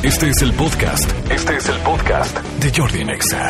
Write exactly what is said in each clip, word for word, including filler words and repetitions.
Este es el podcast. Este es el podcast de Jordi Nexa.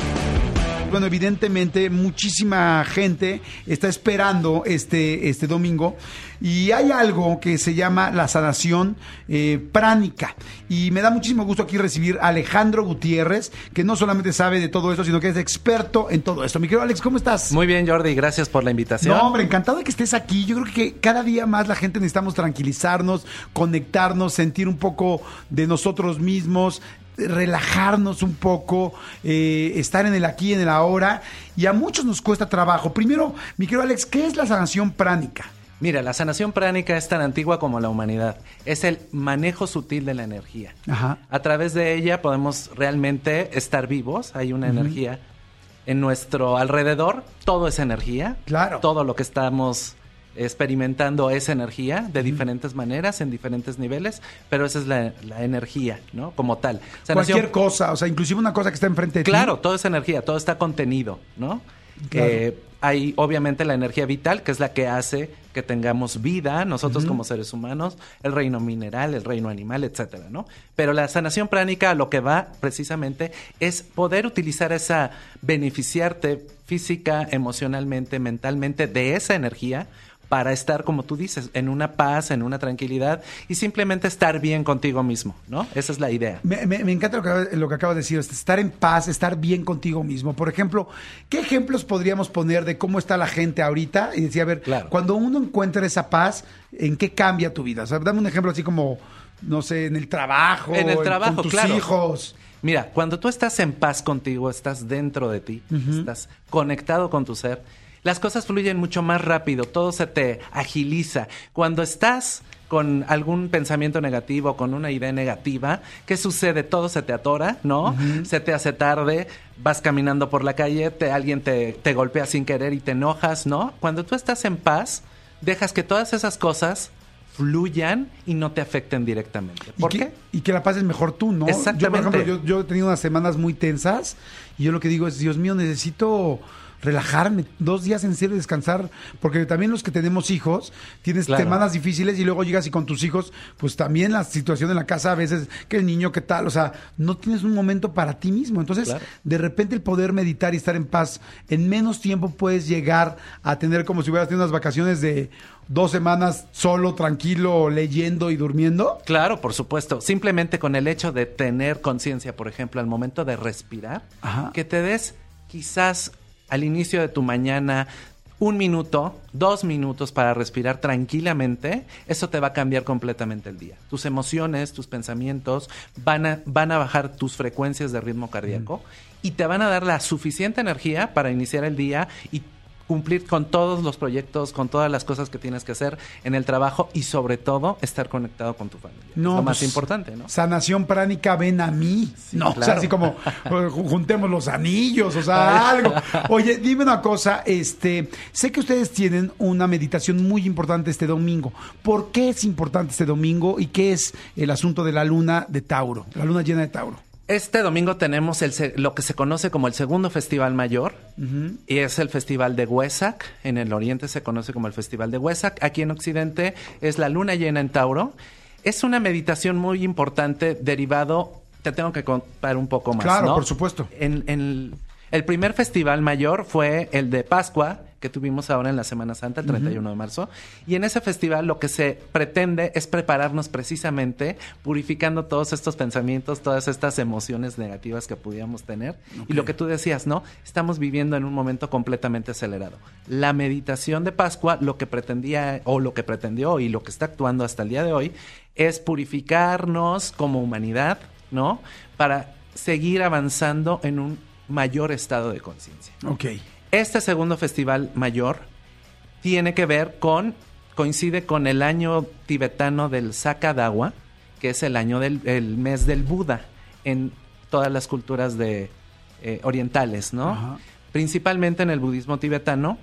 Bueno, evidentemente muchísima gente está esperando este, este domingo y hay algo que se llama la sanación eh, pránica y me da muchísimo gusto aquí recibir a Alejandro Gutiérrez, que no solamente sabe de todo esto, sino que es experto en todo esto. Mi querido Alex, ¿cómo estás? Muy bien, Jordi, gracias por la invitación. No, hombre, encantado de que estés aquí. Yo creo que cada día más la gente necesitamos tranquilizarnos, conectarnos, sentir un poco de nosotros mismos, relajarnos un poco, eh, estar en el aquí y en el ahora, y a muchos nos cuesta trabajo. Primero, mi querido Alex, ¿qué es la sanación pránica? Mira, la sanación pránica es tan antigua como la humanidad. Es el manejo sutil de la energía. Ajá. A través de ella podemos realmente estar vivos. Hay una uh-huh. energía en nuestro alrededor. Todo es energía. Claro. Todo lo que estamos experimentando es energía de uh-huh. diferentes maneras, en diferentes niveles, pero esa es la, la energía, ¿no? Como tal. Sanación, cualquier cosa, o sea, inclusive una cosa que está enfrente de claro, ti. Claro, todo es energía, todo está contenido, ¿no? Claro. Eh, hay obviamente la energía vital, que es la que hace que tengamos vida, nosotros uh-huh. como seres humanos, el reino mineral, el reino animal, etcétera, ¿no? Pero la sanación pránica, lo que va precisamente es poder utilizar esa, beneficiarte física, emocionalmente, mentalmente de esa energía para estar, como tú dices, en una paz, en una tranquilidad y simplemente estar bien contigo mismo, ¿no? Esa es la idea. Me, me, me encanta lo que, lo que acabas de decir, estar en paz, estar bien contigo mismo. Por ejemplo, ¿qué ejemplos podríamos poner de cómo está la gente ahorita? Y decir, a ver, claro. cuando uno encuentra esa paz, ¿en qué cambia tu vida? O sea, dame un ejemplo así como, no sé, en el trabajo, en el trabajo, con tus claro. hijos. Mira, cuando tú estás en paz contigo, estás dentro de ti, uh-huh. estás conectado con tu ser, las cosas fluyen mucho más rápido, todo se te agiliza. Cuando estás con algún pensamiento negativo, con una idea negativa, ¿qué sucede? Todo se te atora, ¿no? Uh-huh. Se te hace tarde, vas caminando por la calle, te, alguien te, te golpea sin querer y te enojas, ¿no? Cuando tú estás en paz, dejas que todas esas cosas fluyan y no te afecten directamente. ¿Por y qué? Que, y que la pases mejor tú, ¿no? Exactamente. Yo, por ejemplo, yo, yo he tenido unas semanas muy tensas y yo lo que digo es, Dios mío, necesito relajarme, dos días en serio descansar, porque también los que tenemos hijos, tienes claro. semanas difíciles y luego llegas y con tus hijos, pues también la situación en la casa a veces, que el niño, qué tal, o sea, no tienes un momento para ti mismo, entonces claro. de repente el poder meditar y estar en paz, en menos tiempo puedes llegar a tener como si hubieras tenido unas vacaciones de dos semanas solo, tranquilo, leyendo y durmiendo. Claro, por supuesto, simplemente con el hecho de tener conciencia, por ejemplo, al momento de respirar, Ajá. que te des quizás al inicio de tu mañana un minuto, dos minutos para respirar tranquilamente, eso te va a cambiar completamente el día. Tus emociones, tus pensamientos van a, van a bajar tus frecuencias de ritmo cardíaco mm. y te van a dar la suficiente energía para iniciar el día y cumplir con todos los proyectos, con todas las cosas que tienes que hacer en el trabajo y sobre todo estar conectado con tu familia. No, es lo más pues, importante, ¿no? Sanación pránica, ven a mí. Sí, no, claro. O sea, así como juntemos los anillos, o sea, algo. Oye, dime una cosa, este, sé que ustedes tienen una meditación muy importante este domingo. ¿Por qué es importante este domingo y qué es el asunto de la luna de Tauro, la luna llena de Tauro? Este domingo tenemos el, lo que se conoce como el segundo festival mayor uh-huh. y es el festival de Huesac. En el oriente se conoce como el festival de Huesac. Aquí en occidente es la luna llena en Tauro. Es una meditación muy importante derivado, te tengo que contar un poco más, Claro, ¿no? por supuesto. En, en el primer festival mayor fue el de Pascua, que tuvimos ahora en la Semana Santa, el treinta y uno uh-huh. de marzo. Y en ese festival lo que se pretende es prepararnos precisamente purificando todos estos pensamientos, todas estas emociones negativas que pudiéramos tener. Okay. Y lo que tú decías, ¿no? Estamos viviendo en un momento completamente acelerado. La meditación de Pascua lo que pretendía, o lo que pretendió y lo que está actuando hasta el día de hoy, es purificarnos como humanidad, ¿no? Para seguir avanzando en un mayor estado de conciencia. Ok. Este segundo festival mayor tiene que ver con, coincide con el año tibetano del Saka Dawa, que es el año del el mes del Buda en todas las culturas de, eh, orientales, ¿no? Ajá. Principalmente en el budismo tibetano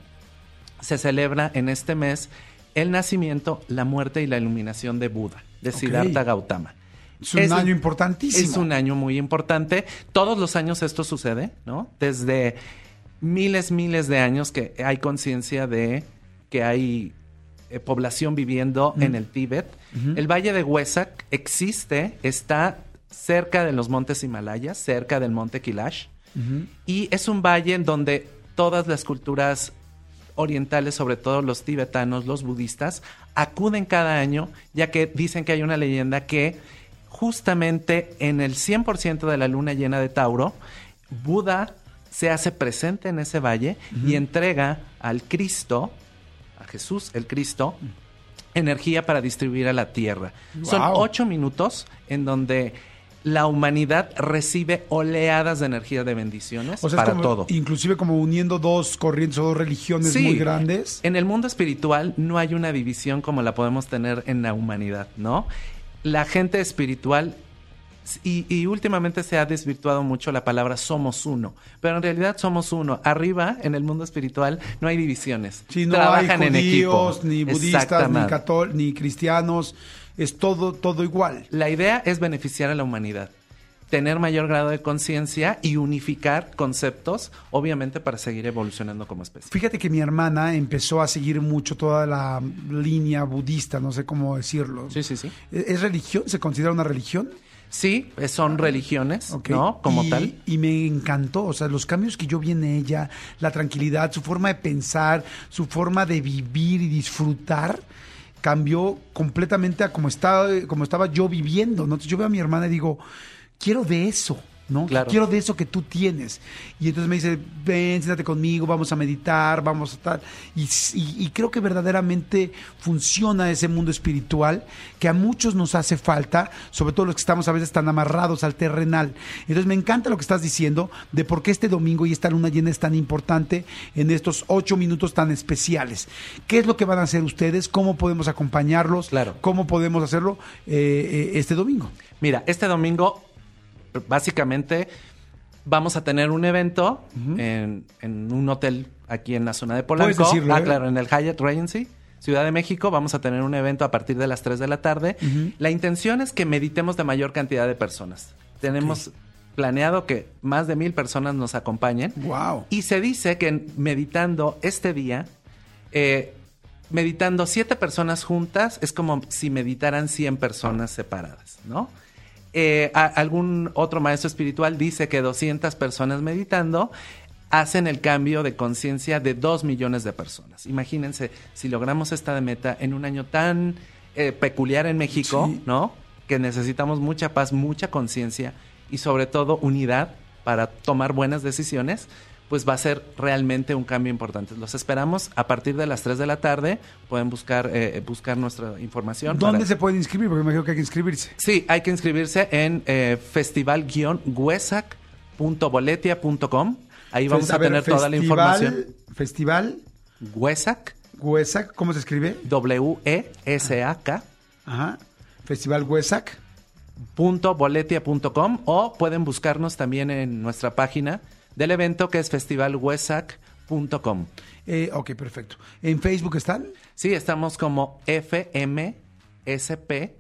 se celebra en este mes el nacimiento, la muerte y la iluminación de Buda, de okay. Siddhartha Gautama. Es un es, año importantísimo. Es un año muy importante. Todos los años esto sucede, ¿no? Desde miles, miles de años que hay conciencia de que hay eh, población viviendo mm. en el Tíbet. Mm-hmm. El Valle de Huesac existe, está cerca de los montes Himalayas, cerca del monte Kailash. Uh-huh. Y es un valle en donde todas las culturas orientales, sobre todo los tibetanos, los budistas, acuden cada año, ya que dicen que hay una leyenda que justamente en el cien por ciento de la luna llena de Tauro, Buda se hace presente en ese valle uh-huh. y entrega al Cristo, a Jesús el Cristo, energía para distribuir a la tierra. Wow. Son ocho minutos en donde la humanidad recibe oleadas de energía de bendiciones, o sea, para como, todo. Inclusive como uniendo dos corrientes o dos religiones sí, muy grandes. En el mundo espiritual no hay una división como la podemos tener en la humanidad, ¿no? La gente espiritual, y, y últimamente se ha desvirtuado mucho la palabra somos uno, pero en realidad somos uno. Arriba, en el mundo espiritual, no hay divisiones. Sí, no Trabajan hay judíos, en equipo. Ni budistas, ni católicos, ni cristianos. Es todo, todo igual. La idea es beneficiar a la humanidad, tener mayor grado de conciencia y unificar conceptos, obviamente para seguir evolucionando como especie. Fíjate que mi hermana empezó a seguir mucho toda la línea budista, no sé cómo decirlo. Sí, sí, sí. ¿Es religión? ¿Se considera una religión? Sí, son religiones, okay. ¿no? Como y, tal. Y me encantó, o sea, los cambios que yo vi en ella, la tranquilidad, su forma de pensar, su forma de vivir y disfrutar, cambió completamente a como estaba, como estaba yo viviendo, ¿no? Entonces yo veo a mi hermana y digo, quiero de eso, ¿no? Claro. Quiero de eso que tú tienes. Y entonces me dice, ven, siéntate conmigo, vamos a meditar, vamos a tal. Y, y, y creo que verdaderamente funciona ese mundo espiritual que a muchos nos hace falta, sobre todo los que estamos a veces tan amarrados al terrenal. Entonces me encanta lo que estás diciendo de por qué este domingo y esta luna llena es tan importante en estos ocho minutos tan especiales. ¿Qué es lo que van a hacer ustedes? ¿Cómo podemos acompañarlos? Claro. ¿Cómo podemos hacerlo eh, eh, este domingo? Mira, este domingo básicamente vamos a tener un evento uh-huh. en, en un hotel aquí en la zona de Polanco. ¿Puedes decirlo, ah, eh? claro, en el Hyatt Regency, Ciudad de México. Vamos a tener un evento a partir de las tres de la tarde. Uh-huh. La intención es que meditemos de mayor cantidad de personas. Tenemos okay. planeado que más de mil personas nos acompañen. Wow. Y se dice que meditando este día, eh, meditando siete personas juntas, es como si meditaran cien personas separadas, ¿no? Eh, a, algún otro maestro espiritual dice que doscientas personas meditando hacen el cambio de conciencia de dos millones de personas. Imagínense, si logramos esta meta en un año tan eh, peculiar en México, sí. ¿no? Que necesitamos mucha paz, mucha conciencia y sobre todo unidad para tomar buenas decisiones, pues va a ser realmente un cambio importante. Los esperamos a partir de las tres de la tarde. Pueden buscar eh, buscar nuestra información. ¿Dónde para... se pueden inscribir? Porque me imagino que hay que inscribirse. Sí, hay que inscribirse en eh, festival guion huesac punto boletia punto com. Ahí vamos a, a ver, tener festival, toda la información. Festival Huesac. Huesac, ¿cómo se escribe? W E S A K. Ajá. Festival Huesac. Punto boletia punto com, o pueden buscarnos también en nuestra página del evento, que es festival huesac punto com. Eh, ok, perfecto. ¿En Facebook están? Sí, estamos como F M S P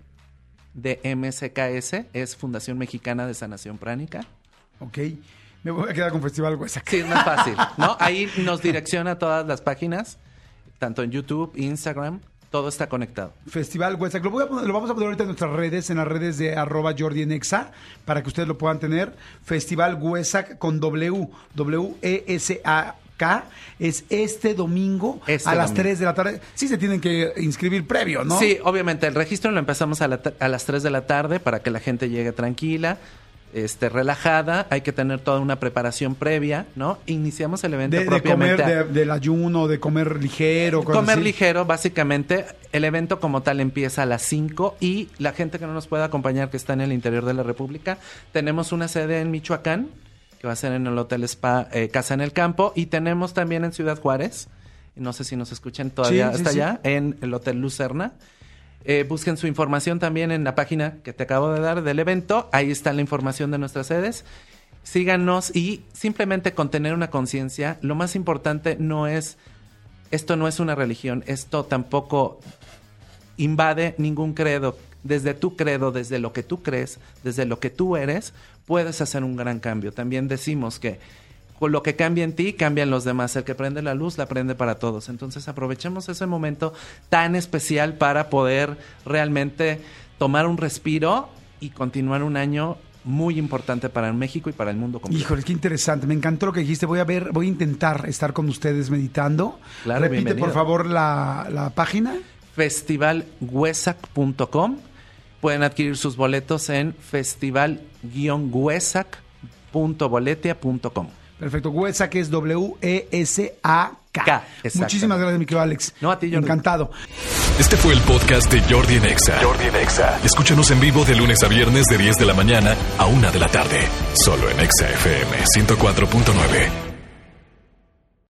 de M S K S, es Fundación Mexicana de Sanación Pránica. Ok, me voy a quedar con Festival Huesac. Sí, es más fácil, ¿no? Ahí nos direcciona a todas las páginas, tanto en YouTube, Instagram, todo está conectado. Festival Huesac. Lo, voy a poner, lo vamos a poner ahorita en nuestras redes, en las redes de arroba Jordi en Exa, para que ustedes lo puedan tener. Festival Huesac con W, W E S A K, es este domingo este a las domingo. tres de la tarde. Sí se tienen que inscribir previo, ¿no? Sí, obviamente. El registro lo empezamos a, la, a las tres de la tarde para que la gente llegue tranquila. Este, relajada, hay que tener toda una preparación previa, ¿no? Iniciamos el evento de, propiamente. De comer, de, del ayuno, de comer ligero. Comer así. ligero, básicamente. El evento como tal empieza a las cinco y la gente que no nos puede acompañar, que está en el interior de la República, tenemos una sede en Michoacán, que va a ser en el Hotel Spa eh, Casa en el Campo, y tenemos también en Ciudad Juárez, no sé si nos escuchan todavía sí, hasta sí, allá, sí. en el Hotel Lucerna. Eh, busquen su información también en la página que te acabo de dar del evento. Ahí está la información de nuestras sedes. Síganos y simplemente con tener una conciencia, lo más importante no es, esto no es una religión, esto tampoco invade ningún credo. Desde tu credo, desde lo que tú crees, desde lo que tú eres, puedes hacer un gran cambio. También decimos que con lo que cambia en ti, cambian los demás. El que prende la luz, la prende para todos. Entonces aprovechemos ese momento tan especial para poder realmente tomar un respiro y continuar un año muy importante para México y para el mundo completo. Híjole, qué interesante. Me encantó lo que dijiste. Voy a ver, voy a intentar estar con ustedes meditando. Claro, Repite, bienvenido. por favor, la, la página. festival huesac punto com. Pueden adquirir sus boletos en festival guion huesac punto boletia punto com. Perfecto. Huesac es W E S A K. K, Muchísimas gracias, mi querido Alex. No, a ti, Jordi. Encantado. Este fue el podcast de Jordi en Exa. Jordi en Exa. Escúchanos en vivo de lunes a viernes de diez de la mañana a una de la tarde. Solo en Exa F M ciento cuatro punto nueve.